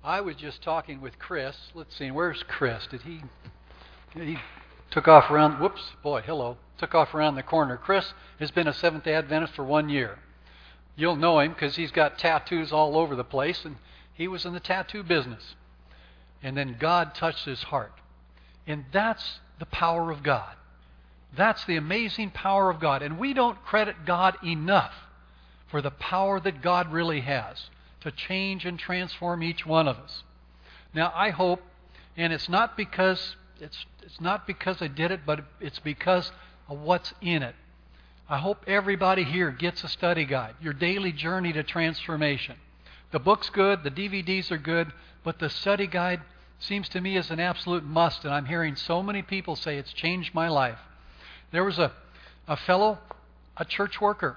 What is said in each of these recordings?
I was just talking with Chris. Let's see, where's Chris? He took off around, took off around the corner. Chris has been a Seventh-day Adventist for 1 year. You'll know him because he's got tattoos all over the place, and he was in the tattoo business. And then God touched his heart. And that's the power of God. That's the amazing power of God. And we don't credit God enough for the power that God really has to change and transform each one of us. Now, I hope, and it's not because I did it, but it's because of what's in it. I hope everybody here gets a study guide, Your Daily Journey to Transformation. The book's good, the DVDs are good, but the study guide seems to me is an absolute must, and I'm hearing so many people say it's changed my life. There was a fellow, a church worker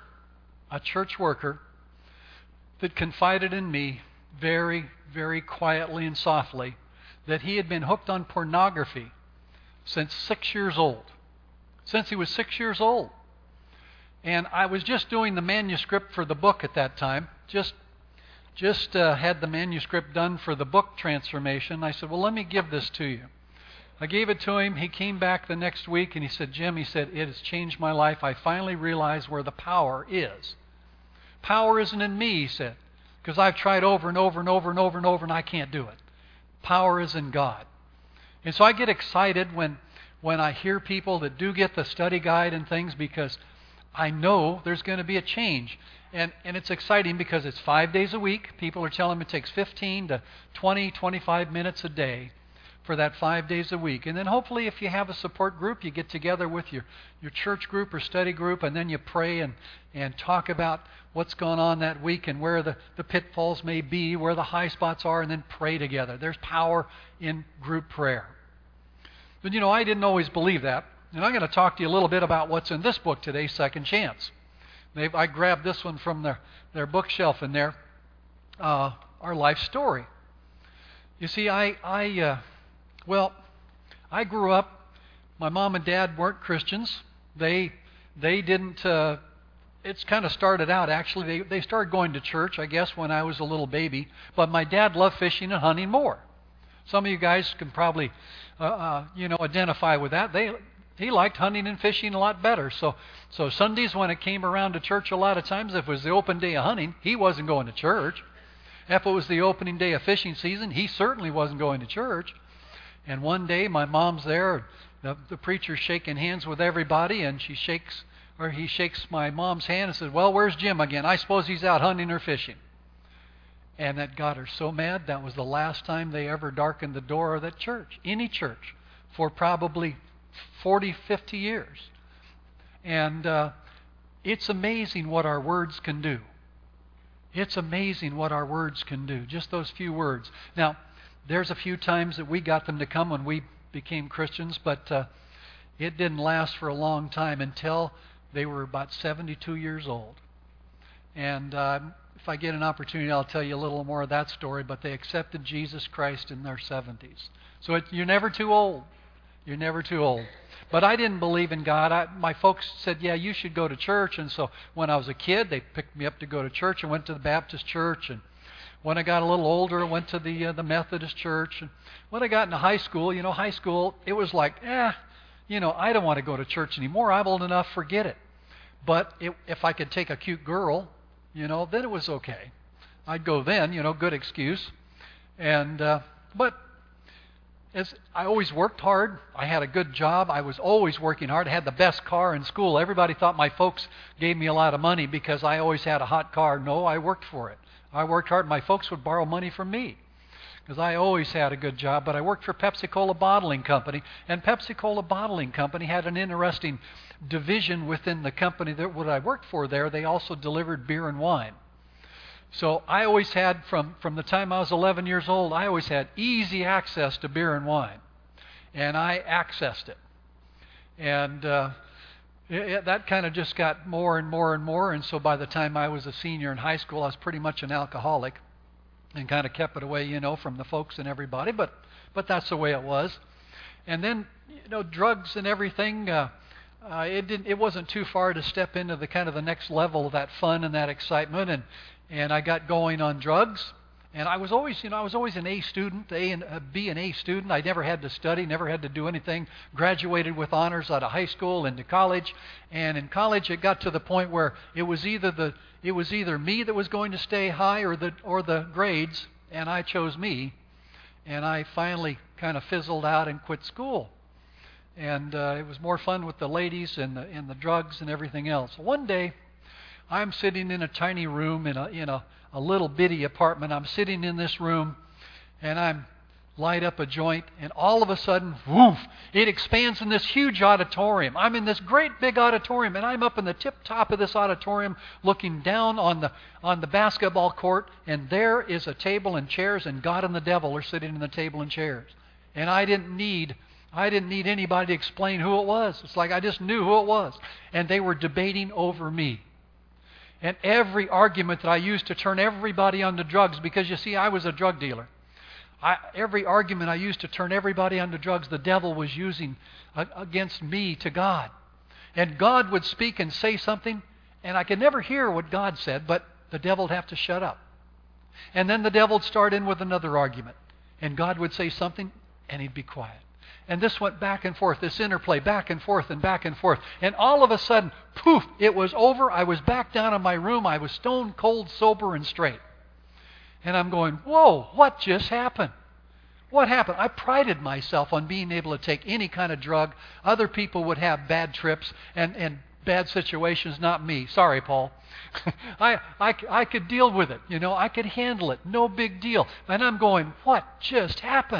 that confided in me very, very quietly and softly that he had been hooked on pornography since 6 years old. Since he was 6 years old. And I was just doing the manuscript for the book at that time. Just had the manuscript done for the book transformation. I said, well, let me give this to you. I gave it to him. He came back the next week and he said, Jim, it has changed my life. I finally realized where the power is. Power isn't in me, he said, because I've tried over and over and over and over and over and I can't do it. Power is in God. And so I get excited when I hear people that do get the study guide and things, because I know there's going to be a change. And it's exciting because it's 5 days a week. People are telling me it takes 15 to 20, 25 minutes a day for that 5 days a week. And then hopefully if you have a support group, you get together with your church group or study group, and then you pray and talk about what's going on that week and where the pitfalls may be, where the high spots are, and then pray together. There's power in group prayer. But I didn't always believe that. And I'm going to talk to you a little bit about what's in this book today, Second Chance. I grabbed this one from their bookshelf in there, Our Life Story. You see, I grew up, my mom and dad weren't Christians. They didn't, it's kind of started out actually, they started going to church, I guess, when I was a little baby. But my dad loved fishing and hunting more. Some of you guys can probably, identify with that. He liked hunting and fishing a lot better. So Sundays when it came around to church, a lot of times, if it was the open day of hunting, he wasn't going to church. If it was the opening day of fishing season, he certainly wasn't going to church. And one day my mom's there, the preacher's shaking hands with everybody, and he shakes my mom's hand and says, well, where's Jim again? I suppose he's out hunting or fishing. And that got her so mad. That was the last time they ever darkened the door of that church, any church, for probably 40, 50 years. And it's amazing what our words can do. It's amazing what our words can do, just those few words. Now, there's a few times that we got them to come when we became Christians, but it didn't last for a long time until they were about 72 years old. And if I get an opportunity, I'll tell you a little more of that story, but they accepted Jesus Christ in their 70s. So you're never too old. You're never too old. But I didn't believe in God. My folks said, yeah, you should go to church. And so when I was a kid, they picked me up to go to church. I went to the Baptist church. And when I got a little older, I went to the Methodist church. And when I got into high school, it was like, I don't want to go to church anymore. I'm old enough, forget it. But if I could take a cute girl, then it was okay. I'd go then, good excuse. And but as I always worked hard. I had a good job. I was always working hard. I had the best car in school. Everybody thought my folks gave me a lot of money because I always had a hot car. No, I worked for it. I worked hard. My folks would borrow money from me because I always had a good job. But I worked for Pepsi-Cola Bottling Company, and Pepsi-Cola Bottling Company had an interesting division within the company that what I worked for there. They also delivered beer and wine. So I always had, from the time I was 11 years old, I always had easy access to beer and wine. And I accessed it. And that kind of just got more and more and more. And so by the time I was a senior in high school, I was pretty much an alcoholic and kind of kept it away, from the folks and everybody. But that's the way it was. And then, drugs and everything, it wasn't too far to step into the kind of the next level of that fun and that excitement. And I got going on drugs, And I was always, I was always an A student, B and A student. I never had to study, never had to do anything. Graduated with honors out of high school into college, and in college it got to the point where it was either me that was going to stay high or the grades, and I chose me. And I finally kind of fizzled out and quit school. And it was more fun with the ladies and the drugs and everything else. One day, I'm sitting in a tiny room in a little bitty apartment. I'm sitting in this room, and I'm light up a joint, and all of a sudden, woof, it expands in this huge auditorium. I'm in this great big auditorium, and I'm up in the tip top of this auditorium looking down on the basketball court, and there is a table and chairs, and God and the devil are sitting in the table and chairs. And I didn't need anybody to explain who it was. It's like I just knew who it was. And they were debating over me. And every argument that I used to turn everybody onto drugs, because you see, I was a drug dealer. Every argument I used to turn everybody onto drugs, the devil was using against me to God. And God would speak and say something, and I could never hear what God said, but the devil would have to shut up. And then the devil would start in with another argument. And God would say something, and he'd be quiet. And this went back and forth, this interplay, back and forth and back and forth. And all of a sudden, poof, it was over. I was back down in my room. I was stone cold, sober, and straight. And I'm going, whoa, what just happened? What happened? I prided myself on being able to take any kind of drug. Other people would have bad trips and bad situations, not me. Sorry, Paul. I could deal with it. I could handle it. No big deal. And I'm going, what just happened?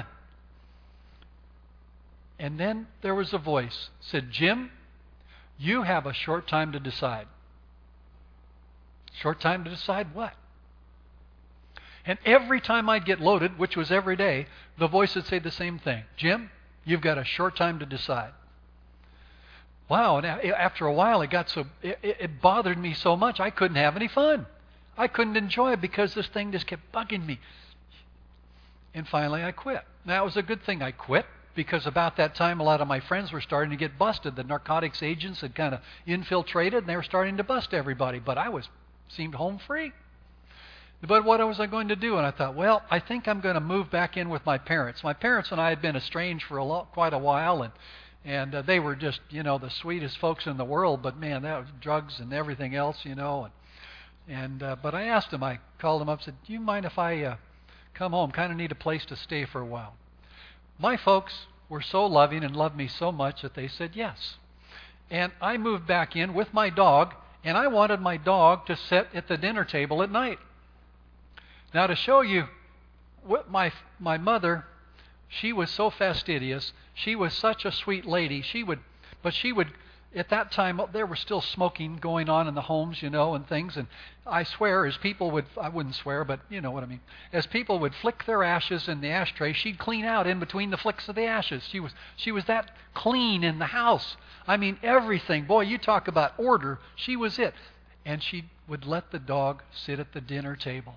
And then there was a voice said, Jim, you have a short time to decide. Short time to decide what? And every time I'd get loaded, which was every day, the voice would say the same thing. Jim, you've got a short time to decide. Wow, and after a while it bothered me so much I couldn't have any fun. I couldn't enjoy it because this thing just kept bugging me. And finally I quit. Now it was a good thing I quit, because about that time a lot of my friends were starting to get busted. The narcotics agents had kind of infiltrated, and they were starting to bust everybody. But I seemed home free. But what was I going to do? And I thought, well, I think I'm going to move back in with my parents. My parents and I had been estranged for quite a while, and they were just, the sweetest folks in the world. But man, that was drugs and everything else, But I asked them. I called them up, said, "Do you mind if I come home? Kind of need a place to stay for a while." My folks were so loving and loved me so much that they said yes. And I moved back in with my dog, and I wanted my dog to sit at the dinner table at night. Now, to show you what my mother, she was so fastidious. She was such a sweet lady. She would, at that time, there was still smoking going on in the homes, and things. And I swear, I wouldn't swear, but you know what I mean. As people would flick their ashes in the ashtray, she'd clean out in between the flicks of the ashes. She was that clean in the house. I mean, everything. Boy, you talk about order. She was it. And she would let the dog sit at the dinner table.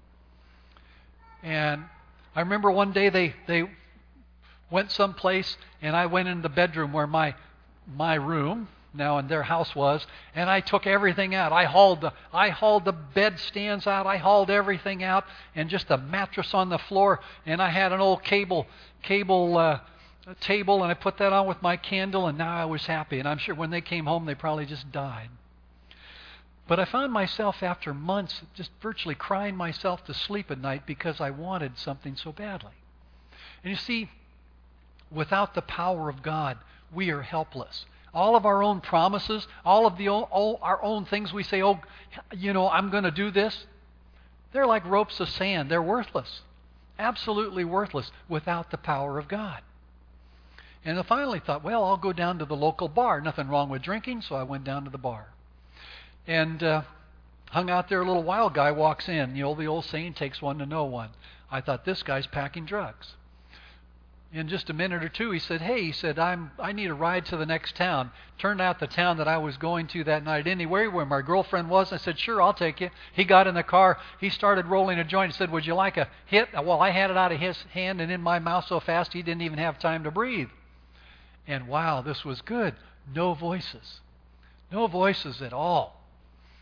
And I remember one day they went someplace, and I went in the bedroom where my room now and their house was, and I took everything out. I hauled the bed stands out. I hauled everything out, and just a mattress on the floor. And I had an old cable table, and I put that on with my candle, and now I was happy. And I'm sure when they came home, they probably just died. But I found myself after months just virtually crying myself to sleep at night because I wanted something so badly. And you see, without the power of God, we are helpless. All of our own promises, all of our own things we say, I'm going to do this, they're like ropes of sand. They're worthless, absolutely worthless without the power of God. And I finally thought, well, I'll go down to the local bar. Nothing wrong with drinking, so I went down to the bar. And hung out there a little while. Guy walks in. The old saying, takes one to know one. I thought, this guy's packing drugs. In just a minute or two, he said, I need a ride to the next town. Turned out the town that I was going to that night anyway, where my girlfriend was. I said, sure, I'll take you. He got in the car. He started rolling a joint. He said, would you like a hit? Well, I had it out of his hand and in my mouth so fast he didn't even have time to breathe. And wow, this was good. No voices. No voices at all.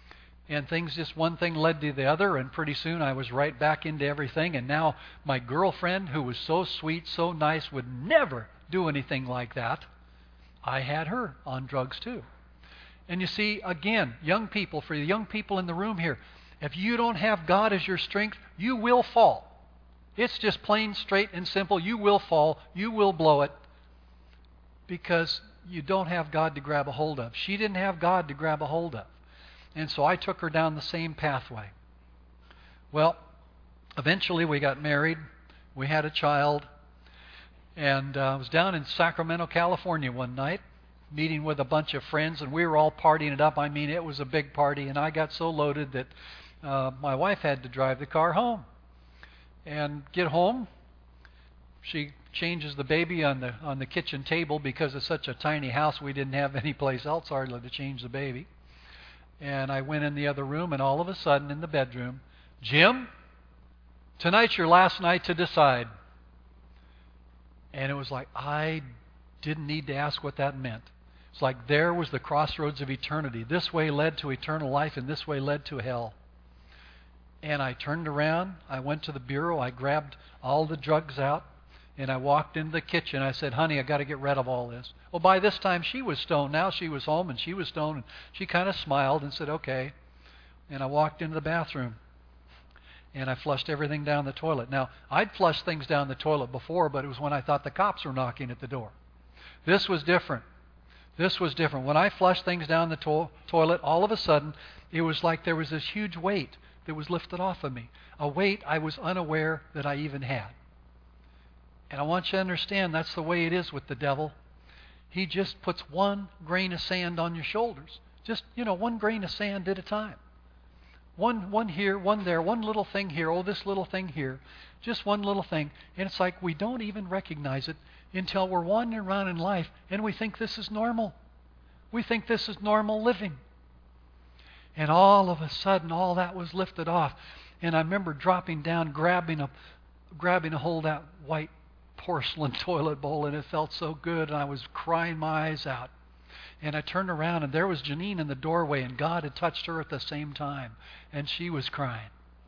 And things just one thing led to the other, and pretty soon I was right back into everything. And now my girlfriend, who was so sweet, so nice, would never do anything like that. I had her on drugs too. And you see, again, young people, for the young people in the room here, if you don't have God as your strength, you will fall. It's just plain, straight, and simple. You will fall. You will blow it because you don't have God to grab a hold of. She didn't have God to grab a hold of. And so I took her down the same pathway. Well, eventually we got married. We had a child. And I was down in Sacramento, California one night, meeting with a bunch of friends, and we were all partying it up. I mean, it was a big party, and I got so loaded that my wife had to drive the car home. And get home, she changes the baby on the kitchen table because it's such a tiny house. We didn't have any place else hardly to change the baby. And I went in the other room, and all of a sudden in the bedroom, Jim, tonight's your last night to decide. And it was like I didn't need to ask what that meant. It's like there was the crossroads of eternity. This way led to eternal life, and this way led to hell. And I turned around, I went to the bureau, I grabbed all the drugs out, and I walked into the kitchen. I said, honey, I got to get rid of all this. Well, by this time she was stoned. Now she was home and she was stoned, and she kind of smiled and said, okay. And I walked into the bathroom, and I flushed everything down the toilet. Now, I'd flushed things down the toilet before, but it was when I thought the cops were knocking at the door. This was different. This was different. When I flushed things down the toilet, all of a sudden, it was like there was this huge weight that was lifted off of me, a weight I was unaware that I even had. And I want you to understand that's the way it is with the devil. He just puts one grain of sand on your shoulders. Just, one grain of sand at a time. One here, one there, one little thing here, oh, this little thing here. Just one little thing. And it's like we don't even recognize it until we're wandering around in life and we think this is normal. We think this is normal living. And all of a sudden, all that was lifted off. And I remember dropping down, grabbing a hold of that white porcelain toilet bowl, and it felt so good, and I was crying my eyes out. And I turned around, and there was Janine in the doorway, and God had touched her at the same time, and she was crying.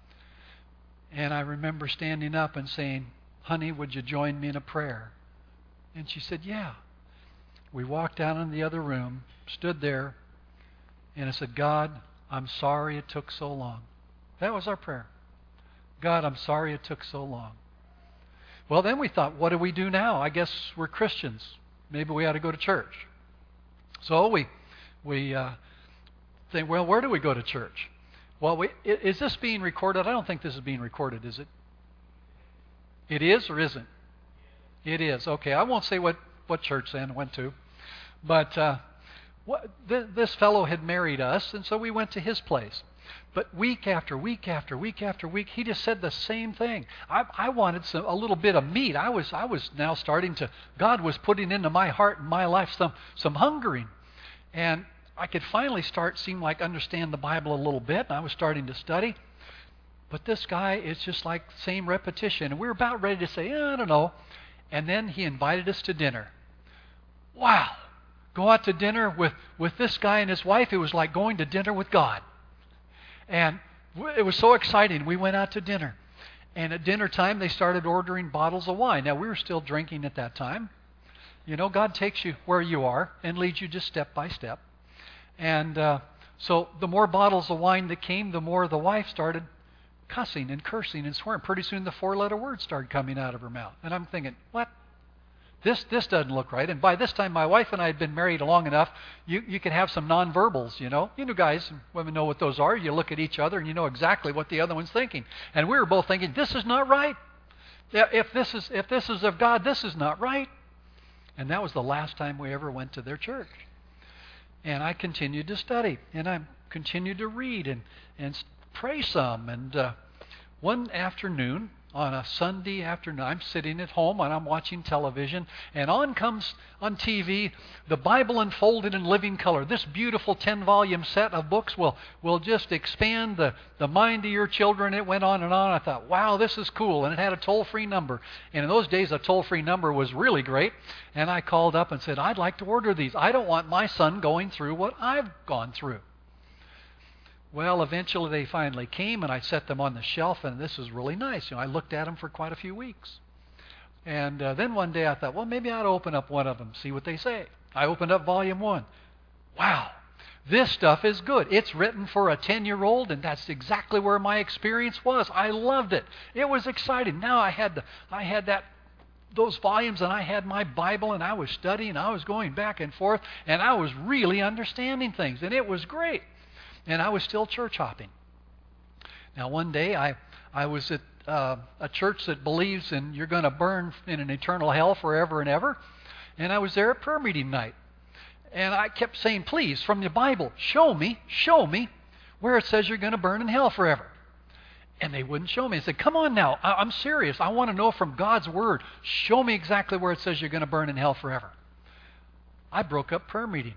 And I remember standing up and saying, honey, would you join me in a prayer? And she said, yeah. We walked down in the other room, stood there, and I said, God, I'm sorry it took so long. That was our prayer. God, I'm sorry it took so long. Well, then we thought, what do we do now? I guess we're Christians. Maybe we ought to go to church. So we think, well, where do we go to church? Well, is this being recorded? I don't think this is being recorded, is it? It is or isn't? It is. Okay, I won't say what church Ann went to. But this fellow had married us, and so we went to his place. But week after week after week after week, he just said the same thing. I wanted a little bit of meat. I was now starting to, God was putting into my heart and my life some hungering. And I could finally seem like understand the Bible a little bit, and I was starting to study. But this guy, it's just like same repetition. And we were about ready to say, I don't know. And then he invited us to dinner. Wow. Go out to dinner with this guy and his wife. It was like going to dinner with God. And it was so exciting. We went out to dinner. And at dinner time, they started ordering bottles of wine. Now, we were still drinking at that time. God takes you where you are and leads you just step by step. And so the more bottles of wine that came, the more the wife started cussing and cursing and swearing. Pretty soon the 4-letter words started coming out of her mouth. And I'm thinking, what? This doesn't look right. And by this time, my wife and I had been married long enough, you can have some nonverbals, You know guys and women know what those are. You look at each other and you know exactly what the other one's thinking. And we were both thinking, this is not right. If this is of God, this is not right. And that was the last time we ever went to their church. And I continued to study, and I continued to read and pray some. And one afternoon, on a Sunday afternoon, I'm sitting at home and I'm watching television, and on comes on TV the Bible Unfolded in Living Color. This beautiful 10-volume set of books will just expand the mind of your children. It went on and on. I thought, wow, this is cool. And it had a toll-free number. And in those days, a toll-free number was really great. And I called up and said, I'd like to order these. I don't want my son going through what I've gone through. Well, eventually they finally came, and I set them on the shelf, and this is really nice. I looked at them for quite a few weeks. And then one day I thought, well, maybe I ought to open up one of them, see what they say. I opened up volume 1. Wow, this stuff is good. It's written for a 10-year-old, and that's exactly where my experience was. I loved it. It was exciting. Now I had those volumes, and I had my Bible, and I was studying, I was going back and forth, and I was really understanding things, and it was great. And I was still church hopping. Now one day I was at a church that believes you're going to burn in an eternal hell forever and ever, and I was there at prayer meeting night. And I kept saying, please, from the Bible, show me where it says you're going to burn in hell forever. And they wouldn't show me. I said, come on now, I'm serious. I want to know from God's Word. Show me exactly where it says you're going to burn in hell forever. I broke up prayer meeting.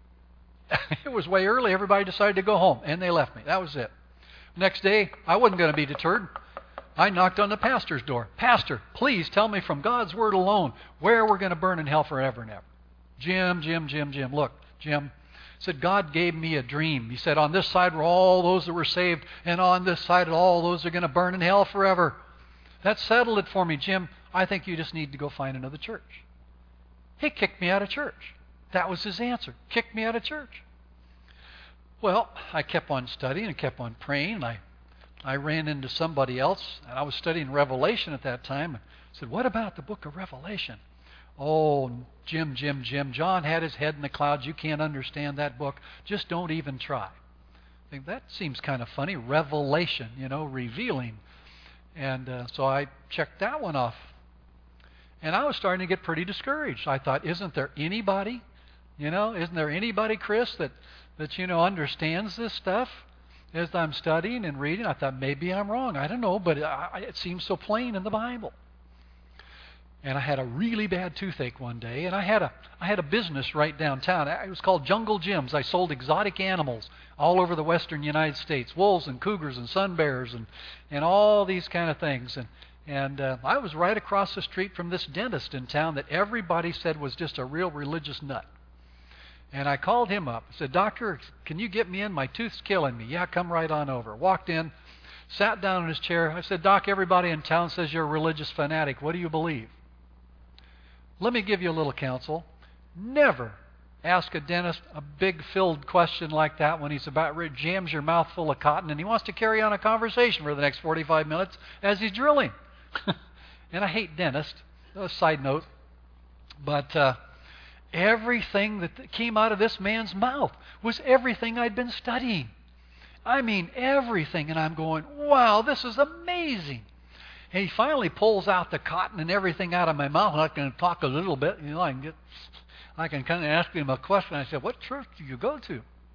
It was way early. Everybody decided to go home, and they left me. That was it. Next day, I wasn't going to be deterred. I knocked on the pastor's door. Pastor, please tell me from God's Word alone where we're going to burn in hell forever and ever. Jim. Look, Jim said, God gave me a dream. He said, on this side were all those that were saved, and on this side all those are going to burn in hell forever. That settled it for me, Jim. I think you just need to go find another church. He kicked me out of church. That was his answer. Kicked me out of church. Well, I kept on studying and kept on praying. I ran into somebody else, and I was studying Revelation at that time. I said, what about the book of Revelation? Oh, Jim. John had his head in the clouds. You can't understand that book. Just don't even try. I think that seems kind of funny. Revelation, revealing. And so I checked that one off. And I was starting to get pretty discouraged. I thought, isn't there anybody, Chris, that understands this stuff as I'm studying and reading? I thought, maybe I'm wrong. I don't know, but it seems so plain in the Bible. And I had a really bad toothache one day, and I had a business right downtown. It was called Jungle Gyms. I sold exotic animals all over the western United States, wolves and cougars and sun bears and all these kind of things. And I was right across the street from this dentist in town that everybody said was just a real religious nut. And I called him up. I said, Doctor, can you get me in? My tooth's killing me. Yeah, come right on over. Walked in, sat down in his chair. I said, Doc, everybody in town says you're a religious fanatic. What do you believe? Let me give you a little counsel. Never ask a dentist a big filled question like that when he's about ready, jams your mouth full of cotton, and he wants to carry on a conversation for the next 45 minutes as he's drilling. And I hate dentists. A side note. But everything that came out of this man's mouth was everything I'd been studying. I mean, everything. And I'm going, wow, this is amazing. And he finally pulls out the cotton and everything out of my mouth, and I can talk a little bit. I can kind of ask him a question. I said, what church do you go to?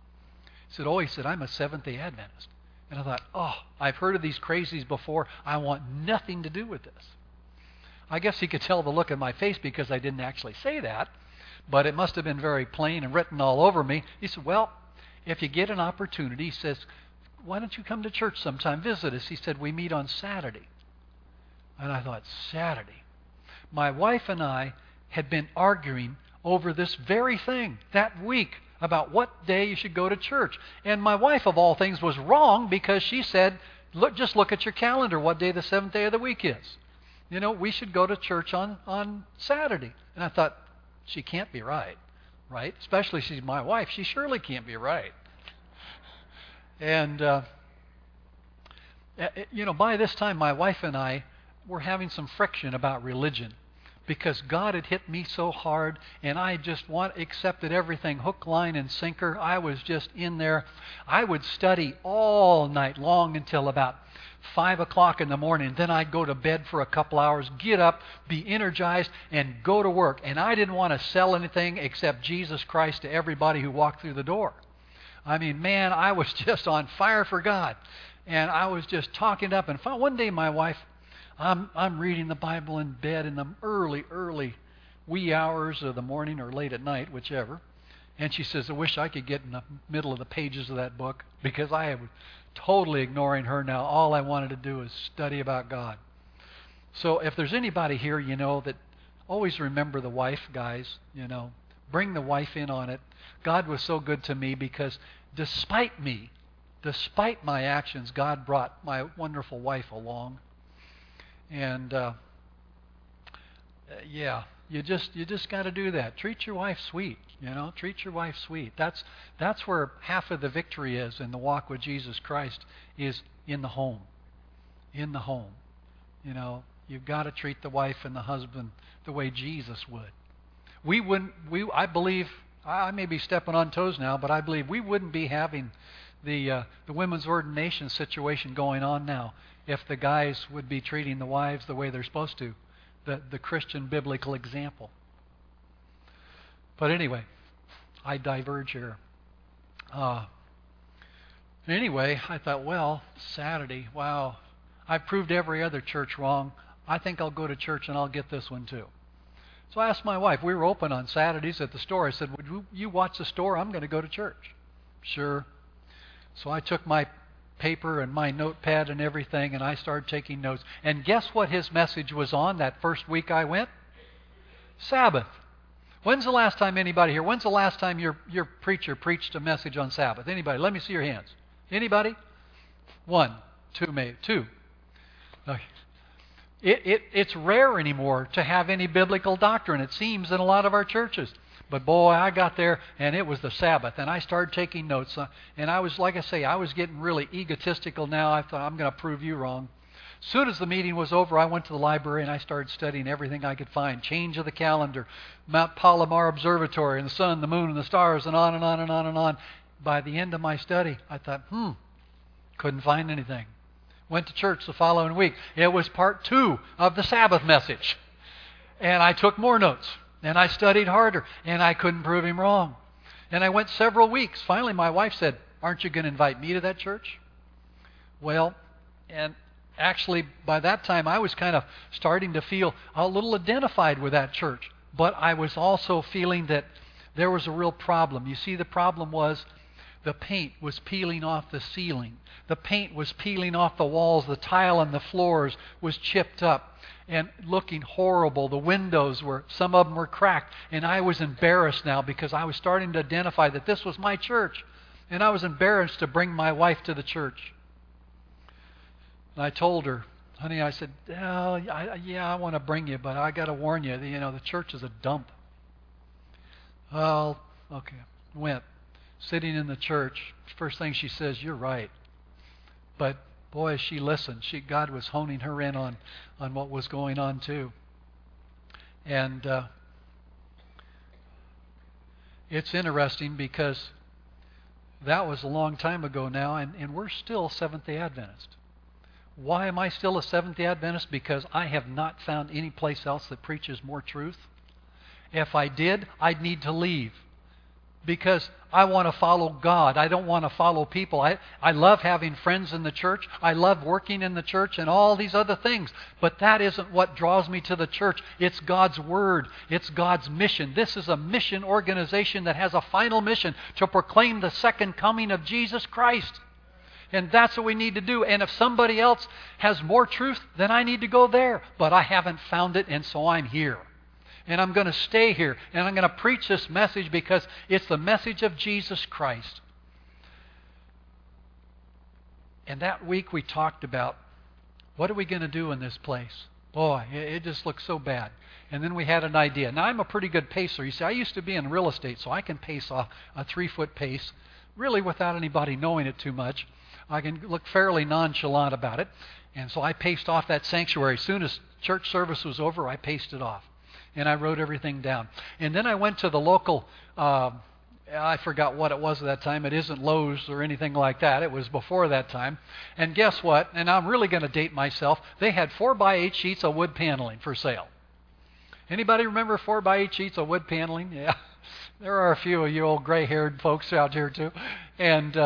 He said, I'm a Seventh-day Adventist. And I thought, I've heard of these crazies before. I want nothing to do with this. I guess he could tell the look in my face because I didn't actually say that, but it must have been very plain and written all over me. He said, well, if you get an opportunity, he says, why don't you come to church sometime, visit us? He said, we meet on Saturday. And I thought, Saturday. My wife and I had been arguing over this very thing that week about what day you should go to church. And my wife, of all things, was wrong because she said, just look at your calendar, what day the seventh day of the week is. We should go to church on Saturday. And I thought, she can't be right? Especially she's my wife. She surely can't be right. And, by this time, my wife and I were having some friction about religion because God had hit me so hard, and I just accepted everything hook, line, and sinker. I was just in there. I would study all night long until about 5 o'clock in the morning. Then I'd go to bed for a couple hours, get up, be energized, and go to work. And I didn't want to sell anything except Jesus Christ to everybody who walked through the door. I mean, man, I was just on fire for God. And I was just talking it up. And one day my wife, I'm reading the Bible in bed in the early wee hours of the morning or late at night, whichever. And she says, I wish I could get in the middle of the pages of that book because I was totally ignoring her now. All I wanted to do is study about God. So if there's anybody here, that always remember the wife, guys, bring the wife in on it. God was so good to me because despite me despite my actions, God brought my wonderful wife along. And yeah, you just got to do that. Treat your wife sweet, treat your wife sweet. That's where half of the victory is in the walk with Jesus Christ, is in the home. In the home. You've got to treat the wife and the husband the way Jesus would. I believe, I may be stepping on toes now, but I believe we wouldn't be having the women's ordination situation going on now if the guys would be treating the wives the way they're supposed to, the Christian biblical example. But anyway, I diverge here. Anyway, I thought, well, Saturday, wow, I've proved every other church wrong. I think I'll go to church and I'll get this one too. So I asked my wife, we were open on Saturdays at the store. I said, would you watch the store? I'm going to go to church. Sure. So I took my paper and my notepad and everything, and I started taking notes. And guess what his message was on that first week I went? Sabbath. When's the last time when's the last time your preacher preached a message on Sabbath? Anybody? Let me see your hands. Anybody? One, two, maybe two. Okay. It's rare anymore to have any biblical doctrine, it seems, in a lot of our churches. But boy, I got there, and it was the Sabbath, and I started taking notes. And I was, like I say, I was getting really egotistical now. I thought, I'm going to prove you wrong. As soon as the meeting was over, I went to the library, and I started studying everything I could find. Change of the calendar, Mount Palomar Observatory, and the sun, the moon, and the stars, and on and on and on and on. By the end of my study, I thought, couldn't find anything. Went to church the following week. It was part 2 of the Sabbath message. And I took more notes. And I studied harder. And I couldn't prove him wrong. And I went several weeks. Finally, my wife said, aren't you going to invite me to that church? Well, and actually, by that time, I was kind of starting to feel a little identified with that church. But I was also feeling that there was a real problem. You see, the problem was the paint was peeling off the ceiling. The paint was peeling off the walls. The tile on the floors was chipped up and looking horrible. The windows some of them were cracked. And I was embarrassed now because I was starting to identify that this was my church. And I was embarrassed to bring my wife to the church. And I told her, honey, I said, I want to bring you, but I got to warn you, the church is a dump. Well, okay, went. Sitting in the church, first thing she says, you're right. But boy, she listened. God was honing her in on what was going on too. And it's interesting because that was a long time ago now, and we're still Seventh-day Adventist. Why am I still a Seventh-day Adventist? Because I have not found any place else that preaches more truth. If I did, I'd need to leave. Because I want to follow God. I don't want to follow people. I love having friends in the church. I love working in the church and all these other things. But that isn't what draws me to the church. It's God's Word. It's God's mission. This is a mission organization that has a final mission to proclaim the second coming of Jesus Christ. And that's what we need to do. And if somebody else has more truth, then I need to go there. But I haven't found it, and so I'm here. And I'm going to stay here. And I'm going to preach this message because it's the message of Jesus Christ. And that week we talked about, what are we going to do in this place? Boy, it just looks so bad. And then we had an idea. Now, I'm a pretty good pacer. You see, I used to be in real estate, so I can pace off a 3-foot pace, really without anybody knowing it too much. I can look fairly nonchalant about it. And so I paced off that sanctuary. As soon as church service was over, I paced it off. And I wrote everything down. And then I went to the local, I forgot what it was at that time. It isn't Lowe's or anything like that. It was before that time. And guess what? And I'm really going to date myself. They had 4x8 sheets of wood paneling for sale. Anybody remember 4x8 sheets of wood paneling? Yeah. There are a few of you old gray-haired folks out here too. And,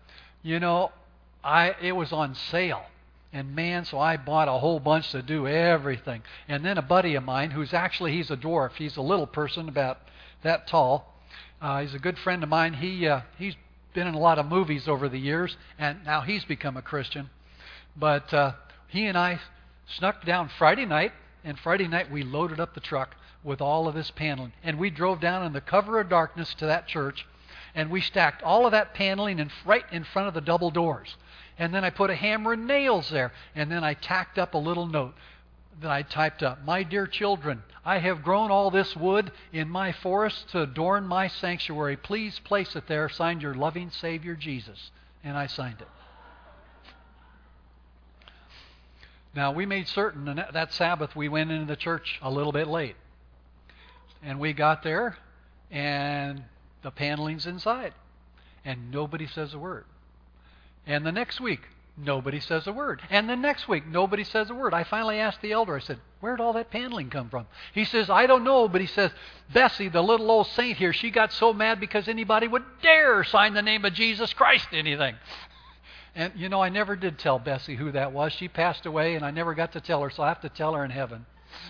it was on sale. And man, so I bought a whole bunch to do everything. And then a buddy of mine, he's a dwarf. He's a little person about that tall. He's a good friend of mine. He's been in a lot of movies over the years, and now he's become a Christian. But he and I snuck down Friday night, and Friday night we loaded up the truck with all of this paneling. And we drove down in the cover of darkness to that church. And we stacked all of that paneling right in front of the double doors. And then I put a hammer and nails there. And then I tacked up a little note that I typed up. My dear children, I have grown all this wood in my forest to adorn my sanctuary. Please place it there. Signed, your loving Savior, Jesus. And I signed it. Now, we made certain that Sabbath we went into the church a little bit late. And we got there, and the paneling's inside. And nobody says a word. And the next week, nobody says a word. And the next week, nobody says a word. I finally asked the elder, I said, where'd all that paneling come from? He says, I don't know, but he says, Bessie, the little old saint here, she got so mad because anybody would dare sign the name of Jesus Christ to anything. And, you know, I never did tell Bessie who that was. She passed away, and I never got to tell her, so I have to tell her in heaven.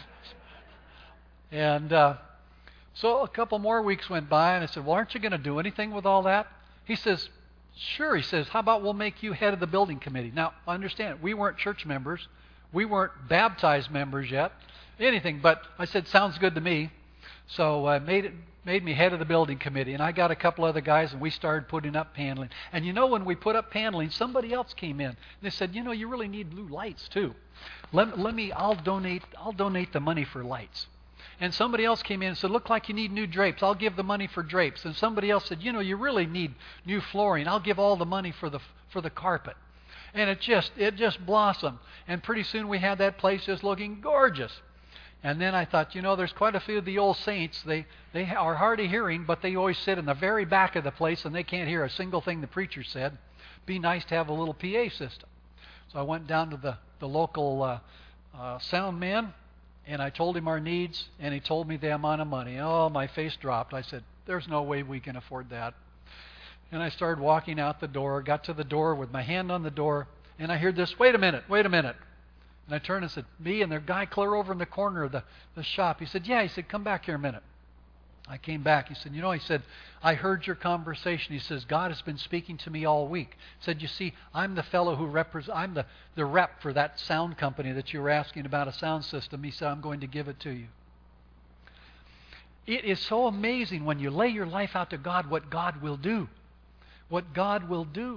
And so a couple more weeks went by, and I said, well, aren't you going to do anything with all that? He says, sure. He says, how about we'll make you head of the building committee? Now, understand, we weren't church members. We weren't baptized members yet. Anything, but I said, sounds good to me. So I made me head of the building committee, and I got a couple other guys, and we started putting up paneling. And you know, when we put up paneling, somebody else came in. And they said, you know, you really need blue lights too. I'll donate the money for lights. And somebody else came in and said, look like you need new drapes. I'll give the money for drapes. And somebody else said, you know, you really need new flooring. I'll give all the money for the carpet. And it just blossomed. And pretty soon we had that place just looking gorgeous. And then I thought, you know, there's quite a few of the old saints. They are hard of hearing, but they always sit in the very back of the place, and they can't hear a single thing the preacher said. Be nice to have a little PA system. So I went down to the local sound man, and I told him our needs, and he told me the amount of money. Oh, my face dropped. I said, there's no way we can afford that. And I started walking out the door, got to the door with my hand on the door, and I heard this, wait a minute. And I turned and said, me? And the guy clear over in the corner of the shop. He said, yeah. He said, come back here a minute. I came back. He said, you know, he said, I heard your conversation. He says, God has been speaking to me all week. He said, you see, I'm the fellow who I'm the rep for that sound company that you were asking about, a sound system. He said, I'm going to give it to you. It is so amazing when you lay your life out to God, what God will do. What God will do.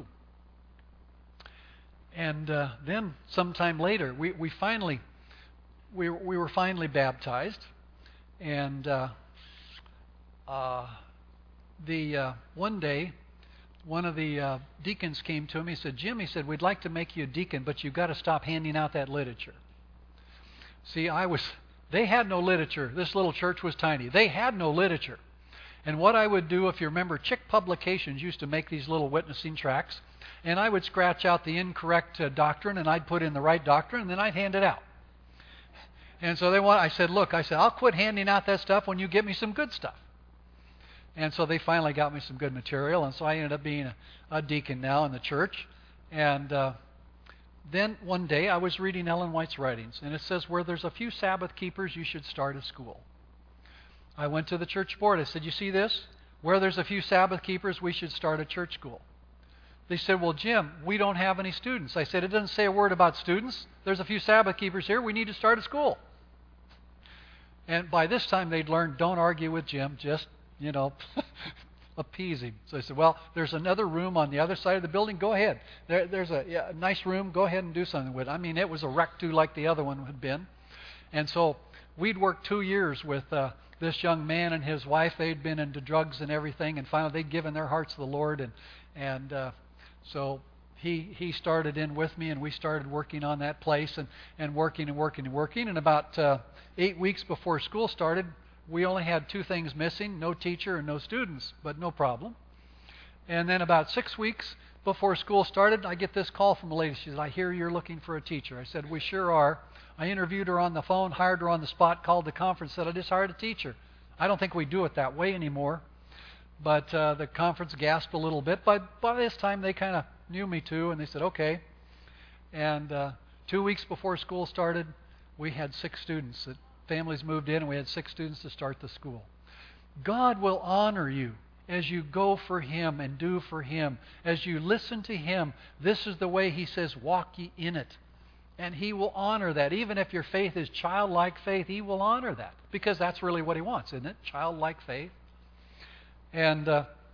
And then sometime later, we were finally baptized, and one day, one of the deacons came to me. He said, Jim, he said, we'd like to make you a deacon, but you've got to stop handing out that literature. See, they had no literature. This little church was tiny. They had no literature. And what I would do, if you remember, Chick Publications used to make these little witnessing tracts. And I would scratch out the incorrect doctrine, and I'd put in the right doctrine, and then I'd hand it out. And so I said, I'll quit handing out that stuff when you give me some good stuff. And so they finally got me some good material, and so I ended up being a deacon now in the church. And then one day I was reading Ellen White's writings, and it says, where there's a few Sabbath keepers, you should start a school. I went to the church board. I said, you see this? Where there's a few Sabbath keepers, we should start a church school. They said, well, Jim, we don't have any students. I said, it doesn't say a word about students. There's a few Sabbath keepers here. We need to start a school. And by this time, they'd learned, don't argue with Jim. Just, you know, appease him. So I said, well, there's another room on the other side of the building. Go ahead. There's a nice room. Go ahead and do something with it. I mean, it was a wreck, too, like the other one had been. And so we'd worked 2 years with this young man and his wife. They'd been into drugs and everything. And finally, they'd given their hearts to the Lord. And so he started in with me, and we started working on that place and working. And about 8 weeks before school started, we only had 2 things missing, no teacher and no students, but no problem. And then about 6 weeks before school started, I get this call from a lady. She said, I hear you're looking for a teacher. I said, we sure are. I interviewed her on the phone, hired her on the spot, called the conference, said, I just hired a teacher. I don't think we do it that way anymore. But the conference gasped a little bit. But by this time, they kind of knew me too, and they said, okay. And 2 weeks before school started, we had 6 students. The families moved in, and we had 6 students to start the school. God will honor you as you go for Him and do for Him. As you listen to Him, this is the way He says, walk ye in it. And He will honor that. Even if your faith is childlike faith, He will honor that. Because that's really what He wants, isn't it? Childlike faith. And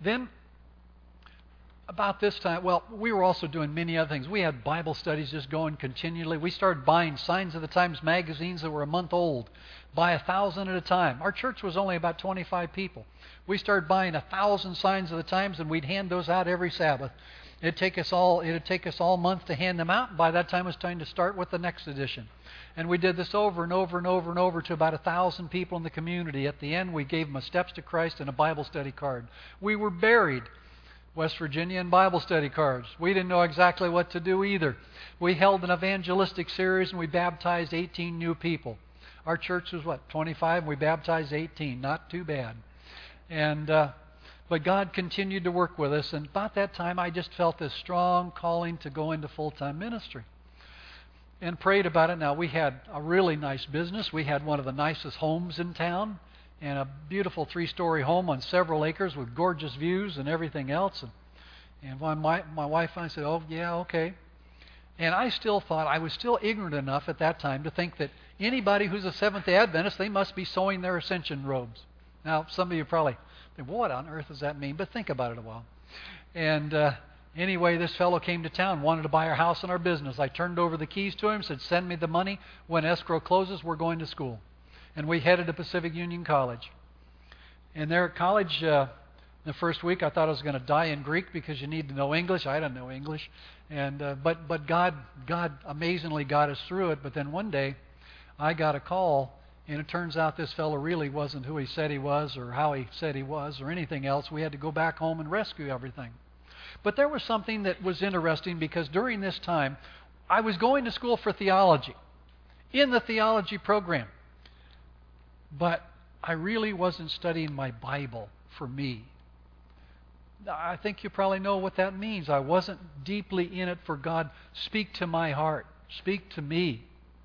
Then, about this time, well, we were also doing many other things. We had Bible studies just going continually. We started buying Signs of the Times magazines that were a month old, buy 1,000 at a time. Our church was only about 25 people. We started buying 1,000 Signs of the Times, and we'd hand those out every Sabbath. It'd take us all month to hand them out, and by that time it was time to start with the next edition. And we did this over and over and over and over to about 1,000 people in the community. At the end, we gave them a Steps to Christ and a Bible study card. We were buried, West Virginia, in Bible study cards. We didn't know exactly what to do either. We held an evangelistic series, and we baptized 18 new people. Our church was, 25, and we baptized 18. Not too bad. But God continued to work with us, and about that time I just felt this strong calling to go into full-time ministry. And prayed about it. Now, we had a really nice business. We had one of the nicest homes in town, and a beautiful 3-story home on several acres with gorgeous views and everything else. And when my wife and I said, oh, yeah, okay. And I still thought, I was still ignorant enough at that time to think that anybody who's a Seventh-day Adventist, they must be sewing their ascension robes. Now, some of you probably think, what on earth does that mean? But think about it a while. And anyway, this fellow came to town, wanted to buy our house and our business. I turned over the keys to him, said, send me the money. When escrow closes, we're going to school. And we headed to Pacific Union College. And there at college, the first week, I thought I was going to die in Greek because you need to know English. I don't know English. But God amazingly got us through it. But then one day, I got a call, and it turns out this fellow really wasn't who he said he was or how he said he was or anything else. We had to go back home and rescue everything. But there was something that was interesting because during this time, I was going to school for theology, in the theology program. But I really wasn't studying my Bible for me. I think you probably know what that means. I wasn't deeply in it for God. Speak to my heart. Speak to me.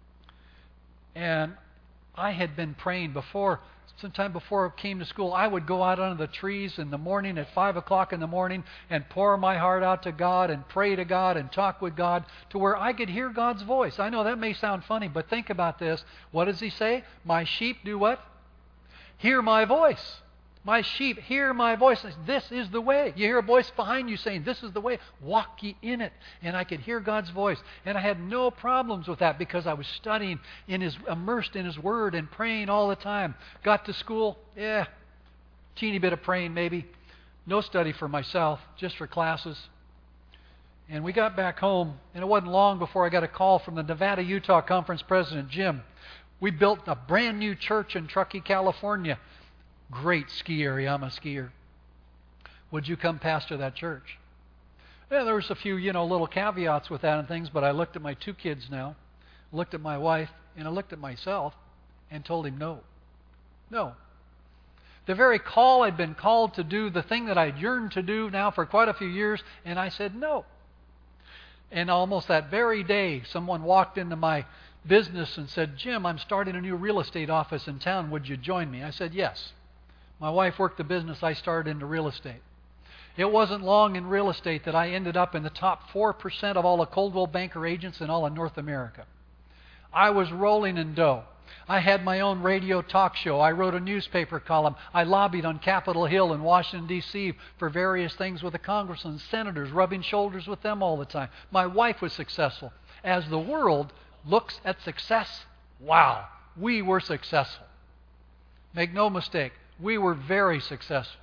And I had been praying before. Sometime before I came to school, I would go out under the trees in the morning at 5 o'clock in the morning and pour my heart out to God and pray to God and talk with God to where I could hear God's voice. I know that may sound funny, but think about this. What does He say? My sheep do what? Hear my voice. My sheep hear my voice. This is the way. You hear a voice behind you saying, this is the way. Walk ye in it. And I could hear God's voice. And I had no problems with that because I was studying, immersed in His Word and praying all the time. Got to school, teeny bit of praying maybe. No study for myself, just for classes. And we got back home, and it wasn't long before I got a call from the Nevada-Utah Conference President, Jim. We built a brand new church in Truckee, California. Great ski area. I'm a skier. Would you come pastor that church? Yeah, there was a few, little caveats with that and things, but I looked at my 2 kids now, looked at my wife, and I looked at myself and told him no. No. The very call I'd been called to do, the thing that I'd yearned to do now for quite a few years, and I said no. And almost that very day, someone walked into my business and said, Jim, I'm starting a new real estate office in town. Would you join me? I said yes. My wife worked the business. I started into real estate. It wasn't long in real estate that I ended up in the top 4% of all the Coldwell Banker agents in all of North America. I was rolling in dough. I had my own radio talk show. I wrote a newspaper column. I lobbied on Capitol Hill in Washington, D.C. for various things with the congressmen and senators, rubbing shoulders with them all the time. My wife was successful. As the world looks at success, wow, we were successful. Make no mistake, we were very successful.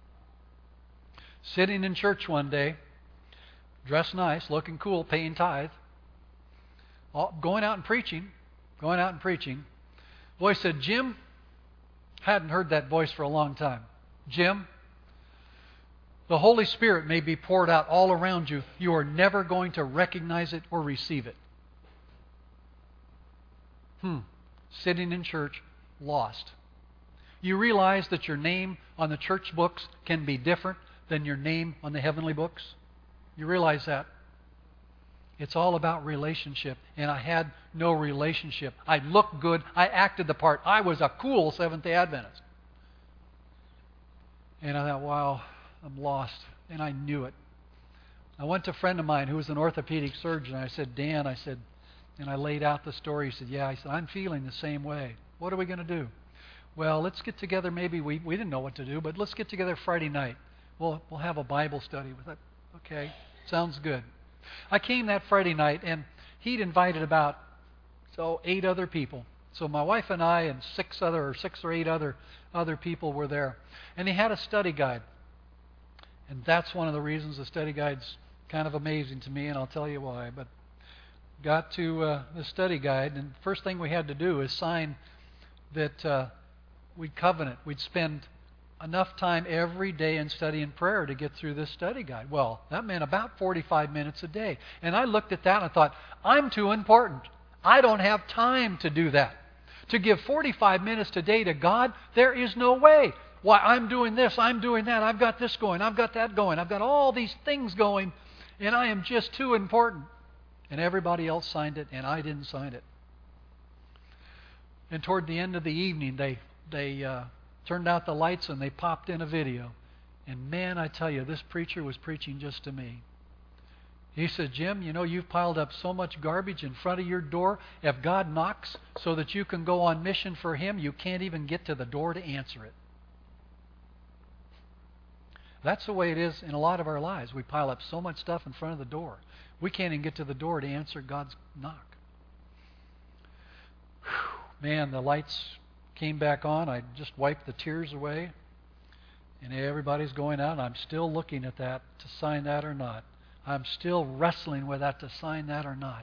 Sitting in church one day, dressed nice, looking cool, paying tithe, going out and preaching. Voice said, Jim, hadn't heard that voice for a long time. Jim, the Holy Spirit may be poured out all around you. You are never going to recognize it or receive it. Sitting in church, lost. You realize that your name on the church books can be different than your name on the heavenly books? You realize that? It's all about relationship, and I had no relationship. I looked good. I acted the part. I was a cool Seventh-day Adventist. And I thought, wow, I'm lost. And I knew it. I went to a friend of mine who was an orthopedic surgeon. I said, Dan, and I laid out the story. He said, yeah. I said, I'm feeling the same way. What are we going to do? Well, let's get together. Maybe we didn't know what to do, but let's get together Friday night. we'll have a Bible study with it. Okay, sounds good. I came that Friday night, and he'd invited about 8 other people. So my wife and I and 6 or 8 other people were there, and he had a study guide. And that's one of the reasons the study guide's kind of amazing to me, and I'll tell you why. But got to the study guide, and the first thing we had to do is sign that we'd covenant. We'd spend enough time every day in study and prayer to get through this study guide. Well, that meant about 45 minutes a day. And I looked at that and I thought, I'm too important. I don't have time to do that. To give 45 minutes a day to God, there is no way. Why, I'm doing this, I'm doing that, I've got this going, I've got that going, I've got all these things going, and I am just too important. And everybody else signed it, and I didn't sign it. And toward the end of the evening, they turned out the lights and they popped in a video. And man, I tell you, this preacher was preaching just to me. He said, Jim, you know, you've piled up so much garbage in front of your door. If God knocks so that you can go on mission for Him, you can't even get to the door to answer it. That's the way it is in a lot of our lives. We pile up so much stuff in front of the door. We can't even get to the door to answer God's knock. Whew. Man, the lights came back on. I just wiped the tears away. And everybody's going out, and I'm still looking at that to sign that or not. I'm still wrestling with that to sign that or not.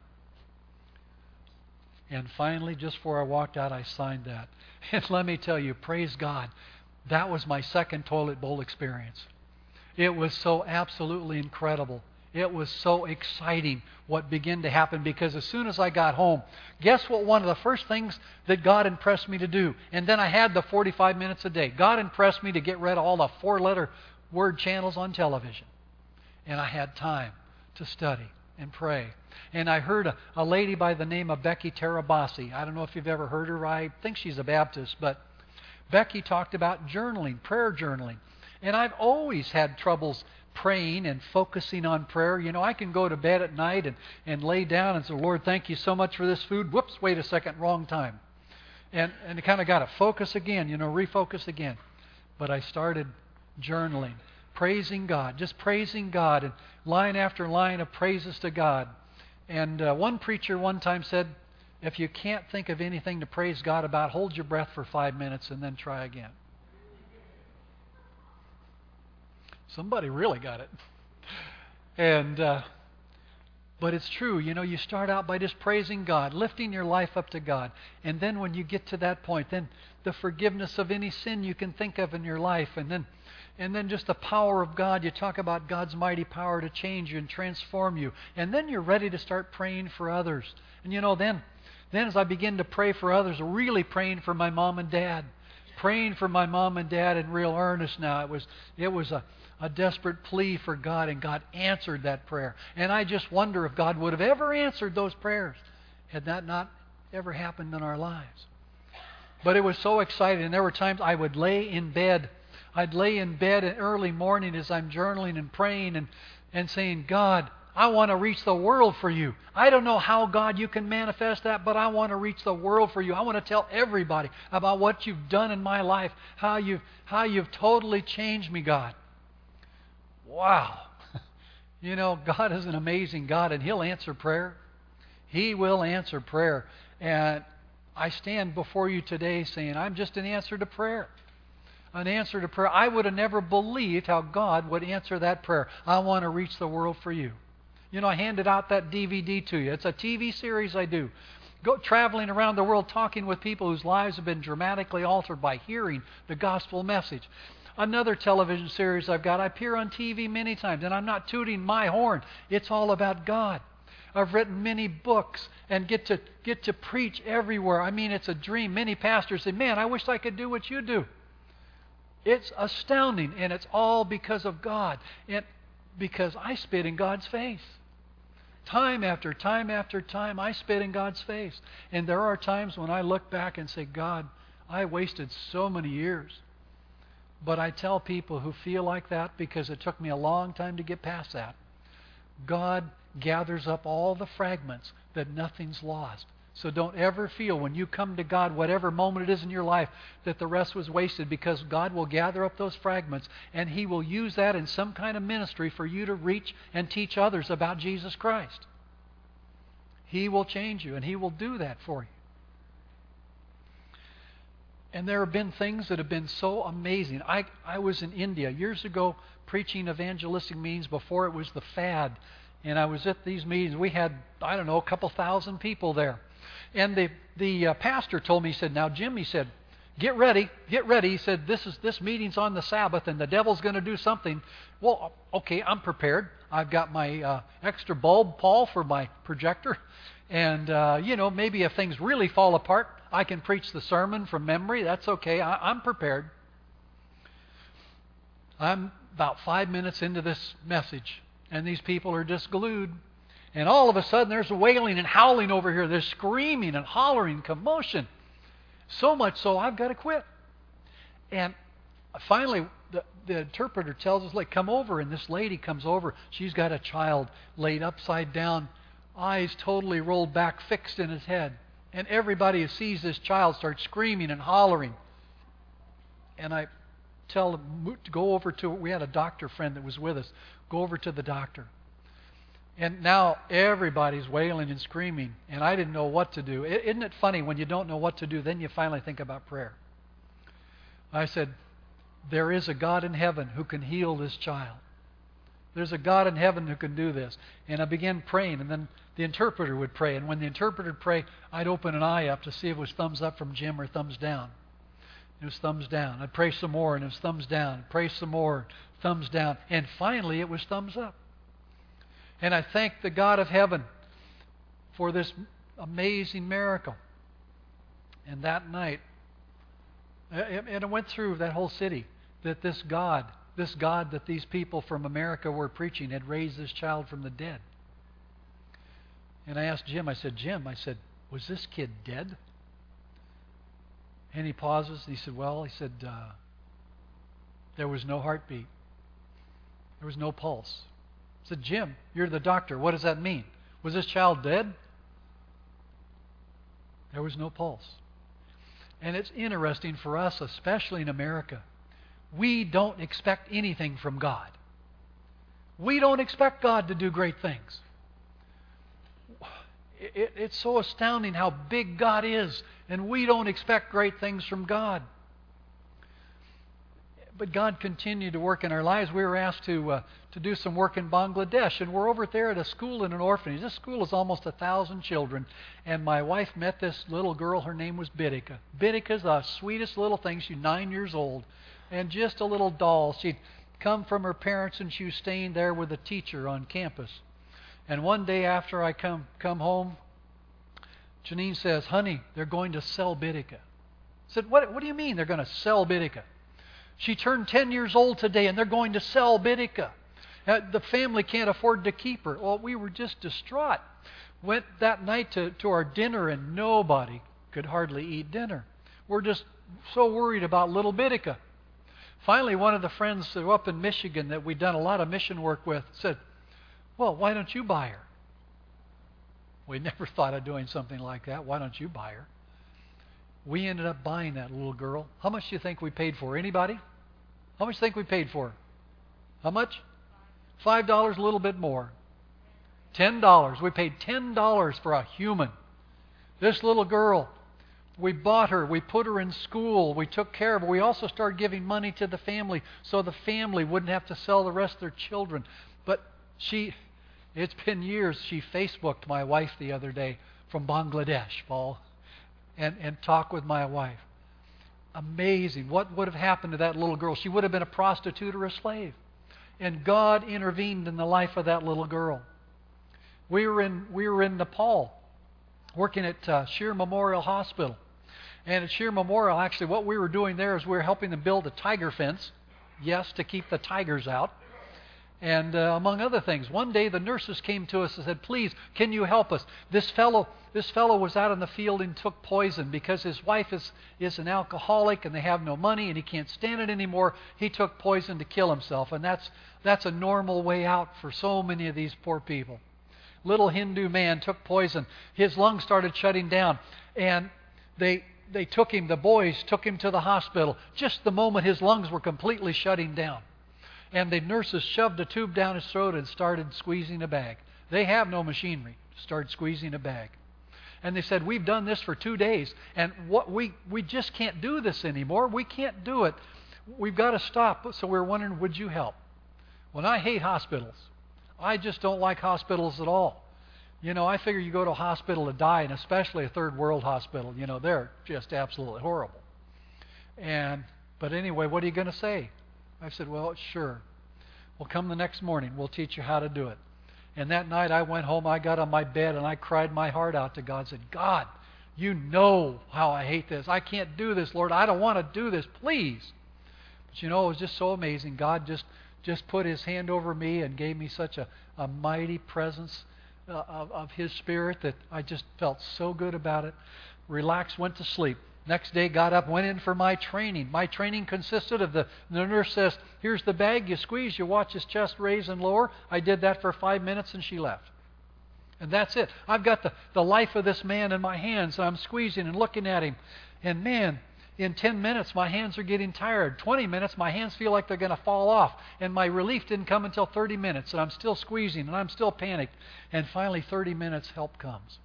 And finally, just before I walked out, I signed that. And let me tell you, praise God, that was my second toilet bowl experience. It was so absolutely incredible. It was so exciting what began to happen, because as soon as I got home, guess what one of the first things that God impressed me to do? And then I had the 45 minutes a day. God impressed me to get rid of all the 4-letter word channels on television. And I had time to study and pray. And I heard a lady by the name of Becky Tarabasi. I don't know if you've ever heard her. I think she's a Baptist, but Becky talked about journaling, prayer journaling. And I've always had troubles praying and focusing on prayer. You know, I can go to bed at night and lay down and say, Lord, thank you so much for this food. Whoops, wait a second, wrong time. And I kind of got to focus again, refocus again. But I started journaling, praising God, just praising God, and line after line of praises to God. And one preacher one time said, if you can't think of anything to praise God about, hold your breath for 5 minutes and then try again. Somebody really got it. And but it's true. You start out by just praising God, lifting your life up to God. And then when you get to that point, then the forgiveness of any sin you can think of in your life. And then just the power of God. You talk about God's mighty power to change you and transform you. And then you're ready to start praying for others. And then as I begin to pray for others, really praying for my mom and dad. Praying for my mom and dad in real earnest now. It was a desperate plea for God, and God answered that prayer. And I just wonder if God would have ever answered those prayers had that not ever happened in our lives. But it was so exciting, and there were times I would lay in bed. I'd lay in bed in early morning as I'm journaling and praying and saying, God, I want to reach the world for you. I don't know how, God, you can manifest that, but I want to reach the world for you. I want to tell everybody about what you've done in my life, how you've totally changed me, God. Wow. God is an amazing God, and He'll answer prayer. He will answer prayer. And I stand before you today saying, I'm just an answer to prayer. An answer to prayer. I would have never believed how God would answer that prayer. I want to reach the world for you. I handed out that DVD to you. It's a TV series I do. Go traveling around the world talking with people whose lives have been dramatically altered by hearing the gospel message. Another television series I've got, I appear on TV many times, and I'm not tooting my horn. It's all about God. I've written many books and get to preach everywhere. I mean, it's a dream. Many pastors say, man, I wish I could do what you do. It's astounding, and it's all because of God, and because I spit in God's face. Time after time after time, I spit in God's face. And there are times when I look back and say, God, I wasted so many years. But I tell people who feel like that, because it took me a long time to get past that, God gathers up all the fragments that nothing's lost. So don't ever feel when you come to God, whatever moment it is in your life, that the rest was wasted, because God will gather up those fragments and He will use that in some kind of ministry for you to reach and teach others about Jesus Christ. He will change you and He will do that for you. And there have been things that have been so amazing. I was in India years ago preaching evangelistic meetings before it was the fad. And I was at these meetings. We had, I don't know, a couple thousand people there. And the pastor told me, he said, "Now, Jim," he said, get ready. He said, this meeting's on the Sabbath and the devil's going to do something. Well, okay, I'm prepared. I've got my extra bulb, Paul, for my projector. And, maybe if things really fall apart, I can preach the sermon from memory. That's okay. I'm prepared. I'm about 5 minutes into this message, and these people are just glued. And all of a sudden, there's wailing and howling over here. There's screaming and hollering, commotion. So much so, I've got to quit. And finally, the interpreter tells us, like, come over. And this lady comes over. She's got a child laid upside down, eyes totally rolled back, fixed in his head. And everybody who sees this child starts screaming and hollering. And I tell them to go over to, we had a doctor friend that was with us, go over to the doctor. And now everybody's wailing and screaming, and I didn't know what to do. Isn't it funny when you don't know what to do, then you finally think about prayer? I said, there is a God in heaven who can heal this child. There's a God in heaven who can do this. And I began praying, and then the interpreter would pray. And when the interpreter would pray, I'd open an eye up to see if it was thumbs up from Jim or thumbs down. It was thumbs down. I'd pray some more, and it was thumbs down. I'd pray some more, thumbs down. And finally, it was thumbs up. And I thank the God of heaven for this amazing miracle. And that night, and it went through that whole city, that this God that these people from America were preaching had raised this child from the dead. And I asked Jim, I said, was this kid dead? And he pauses, and he said, there was no heartbeat. There was no pulse. I said, Jim, you're the doctor. What does that mean? Was this child dead? There was no pulse. And it's interesting for us, especially in America. We don't expect anything from God. We don't expect God to do great things. It's so astounding how big God is, and we don't expect great things from God. But God continued to work in our lives. We were asked to do some work in Bangladesh, and we're over there at a school in an orphanage. This school is almost 1,000 children, and my wife met this little girl. Her name was Bidika. Bidika's the sweetest little thing. She's 9 years old, and just a little doll. She'd come from her parents, and she was staying there with a teacher on campus. And one day after I come home, Janine says, honey, they're going to sell Bidika. I said, what do you mean they're going to sell Bidika? She turned 10 years old today, and they're going to sell Bidika. The family can't afford to keep her. Well, we were just distraught. Went that night to our dinner, and nobody could hardly eat dinner. We're just so worried about little Bidika. Finally, one of the friends up in Michigan that we'd done a lot of mission work with said, well, why don't you buy her? We never thought of doing something like that. Why don't you buy her? We ended up buying that little girl. How much do you think we paid for her? Anybody? How much do you think we paid for her? How much? $5, a little bit more. $10. We paid $10 for a human. This little girl, we bought her. We put her in school. We took care of her. We also started giving money to the family so the family wouldn't have to sell the rest of their children. But it's been years. She Facebooked my wife the other day from Bangladesh, Paul. And talk with my wife. Amazing. What would have happened to that little girl? She would have been a prostitute or a slave. And God intervened in the life of that little girl. We were in Nepal, working at Shir Memorial Hospital. And at Shir Memorial, actually, what we were doing there is we were helping them build a tiger fence. Yes, to keep the tigers out. And among other things, one day the nurses came to us and said, please, can you help us? This fellow was out in the field and took poison because his wife is an alcoholic and they have no money and he can't stand it anymore. He took poison to kill himself, and that's a normal way out for so many of these poor people. little Hindu man took poison. His lungs started shutting down. And they took him, the boys took him to the hospital just the moment his lungs were completely shutting down. And the nurses shoved a tube down his throat and started squeezing a bag. They have no machinery. Started squeezing a bag. And they said, we've done this for 2 days, and we just can't do this anymore. We can't do it. We've got to stop. So we're wondering, would you help? Well, I hate hospitals. I just don't like hospitals at all. I figure you go to a hospital to die, and especially a third world hospital, they're just absolutely horrible. But anyway, what are you going to say? I said, well, sure. Well, come the next morning. We'll teach you how to do it. And that night I went home, I got on my bed, and I cried my heart out to God. I said, God, you know how I hate this. I can't do this, Lord. I don't want to do this. Please. But it was just so amazing. God just put His hand over me and gave me such a mighty presence of His Spirit that I just felt so good about it. Relaxed, went to sleep. Next day, got up, went in for my training. My training consisted of the nurse says, here's the bag, you squeeze, you watch his chest raise and lower. I did that for 5 minutes and she left. And that's it. I've got the life of this man in my hands, and I'm squeezing and looking at him. And man, in 10 minutes, my hands are getting tired. 20 minutes, my hands feel like they're going to fall off. And my relief didn't come until 30 minutes, and I'm still squeezing, and I'm still panicked. And finally, 30 minutes, help comes.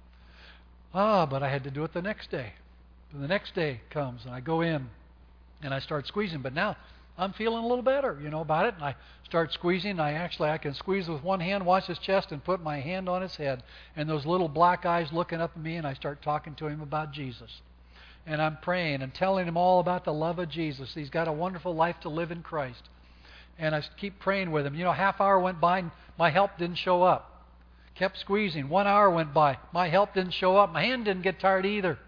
But I had to do it the next day. And the next day comes, and I go in, and I start squeezing. But now I'm feeling a little better, about it. And I start squeezing. I can squeeze with one hand, watch his chest, and put my hand on his head. And those little black eyes looking up at me, and I start talking to him about Jesus. And I'm praying and telling him all about the love of Jesus. He's got a wonderful life to live in Christ. And I keep praying with him. Half hour went by, and my help didn't show up. Kept squeezing. 1 hour went by. My help didn't show up. My hand didn't get tired either.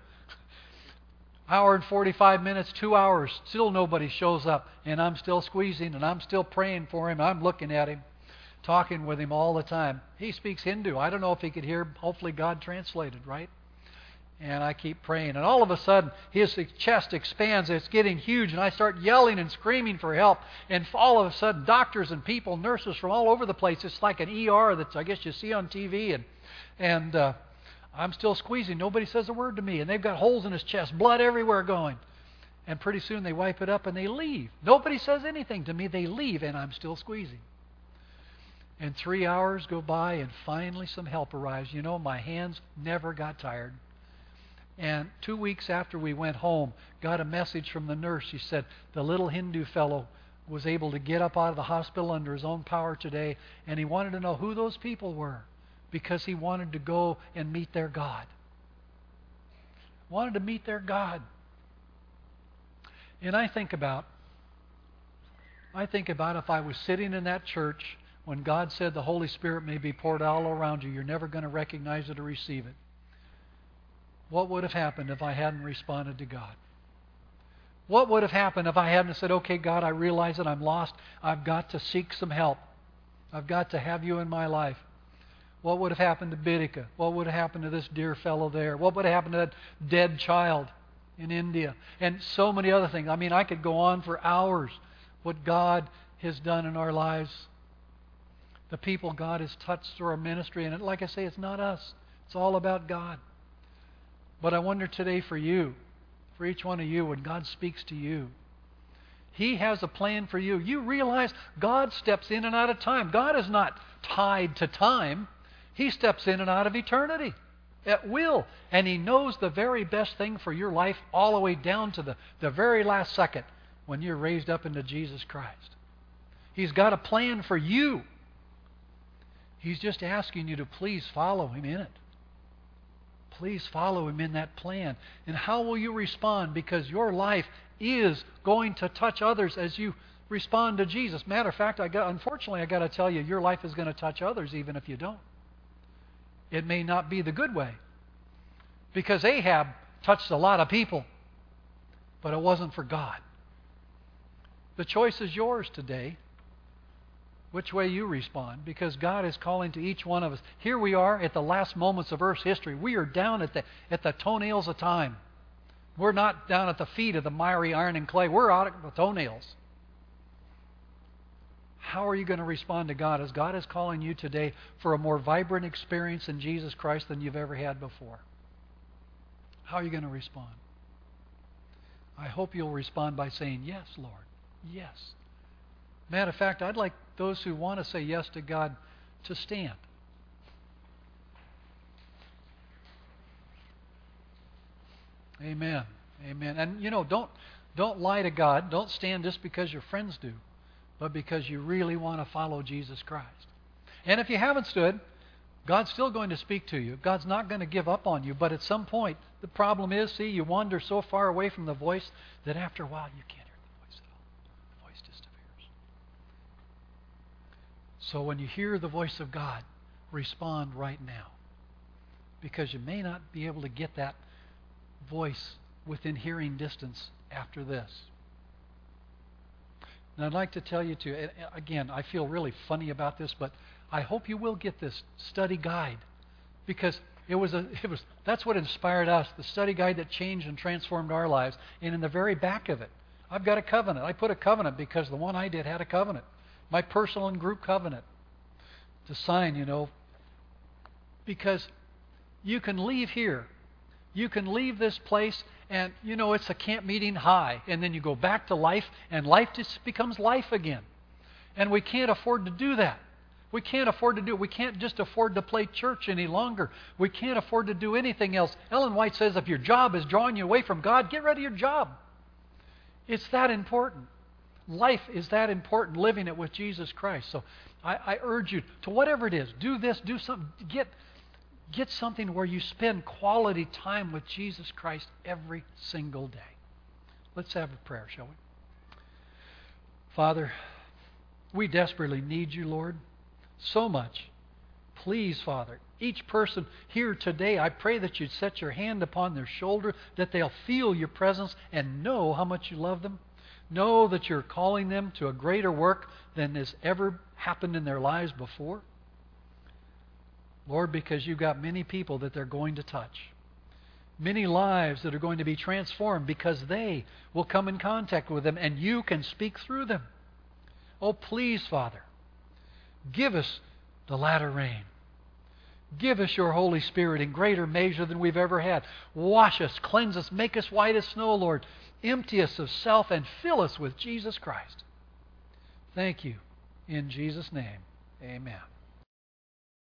Hour and 45 minutes, 2 hours, still nobody shows up. And I'm still squeezing, and I'm still praying for him. I'm looking at him, talking with him all the time. He speaks Hindu. I don't know if he could hear. Hopefully God translated, right? And I keep praying. And all of a sudden, his chest expands. It's getting huge. And I start yelling and screaming for help. And all of a sudden, doctors and people, nurses from all over the place. It's like an ER that I guess you see on TV. And I'm still squeezing. Nobody says a word to me. And they've got holes in his chest, blood everywhere going. And pretty soon they wipe it up and they leave. Nobody says anything to me. They leave, and I'm still squeezing. And 3 hours go by, and finally some help arrives. My hands never got tired. And 2 weeks after we went home, got a message from the nurse. She said, the little Hindu fellow was able to get up out of the hospital under his own power today, and he wanted to know who those people were because he wanted to go and meet their God. Wanted to meet their God. And I think about if I was sitting in that church when God said the Holy Spirit may be poured all around you, you're never going to recognize it or receive it. What would have happened if I hadn't responded to God? What would have happened if I hadn't said, okay, God, I realize that I'm lost. I've got to seek some help. I've got to have you in my life. What would have happened to Bidika? What would have happened to this dear fellow there? What would have happened to that dead child in India? And so many other things. I could go on for hours what God has done in our lives. The people God has touched through our ministry. And like I say, it's not us. It's all about God. But I wonder today for you, for each one of you, when God speaks to you, He has a plan for you. You realize God steps in and out of time. God is not tied to time. He steps in and out of eternity at will. And He knows the very best thing for your life all the way down to the very last second when you're raised up into Jesus Christ. He's got a plan for you. He's just asking you to please follow Him in it. Please follow Him in that plan. And how will you respond? Because your life is going to touch others as you respond to Jesus. Matter of fact, unfortunately, I got to tell you, your life is going to touch others even if you don't. It may not be the good way. Because Ahab touched a lot of people, but it wasn't for God. The choice is yours today. Which way you respond, because God is calling to each one of us. Here we are at the last moments of Earth's history. We are down at the toenails of time. We're not down at the feet of the miry iron and clay. We're out at the toenails. How are you going to respond to God as God is calling you today for a more vibrant experience in Jesus Christ than you've ever had before? How are you going to respond? I hope you'll respond by saying, yes, Lord, yes. Matter of fact, I'd like those who want to say yes to God to stand. Amen. Amen. And don't lie to God. Don't stand just because your friends do, but because you really want to follow Jesus Christ. And if you haven't stood, God's still going to speak to you. God's not going to give up on you. But at some point, the problem is, you wander so far away from the voice that after a while you can't hear the voice at all. The voice disappears. So when you hear the voice of God, respond right now. Because you may not be able to get that voice within hearing distance after this. And I'd like to tell you too, again, I feel really funny about this, but I hope you will get this study guide, because that's what inspired us, the study guide that changed and transformed our lives. And in the very back of it, I've got a covenant. I put a covenant because the one I did had a covenant, my personal and group covenant to sign, because you can leave here. You can leave this place and, it's a camp meeting high. And then you go back to life, and life just becomes life again. And we can't afford to do that. We can't afford to do it. We can't just afford to play church any longer. We can't afford to do anything else. Ellen White says if your job is drawing you away from God, get rid of your job. It's that important. Life is that important, living it with Jesus Christ. So I urge you to whatever it is, do this, do something, get something where you spend quality time with Jesus Christ every single day. Let's have a prayer, shall we? Father, we desperately need you, Lord, so much. Please, Father, each person here today, I pray that you'd set your hand upon their shoulder, that they'll feel your presence and know how much you love them. Know that you're calling them to a greater work than has ever happened in their lives before. Lord, because you've got many people that they're going to touch. Many lives that are going to be transformed because they will come in contact with them and you can speak through them. Oh, please, Father, give us the latter rain. Give us your Holy Spirit in greater measure than we've ever had. Wash us, cleanse us, make us white as snow, Lord. Empty us of self and fill us with Jesus Christ. Thank you. In Jesus' name, amen.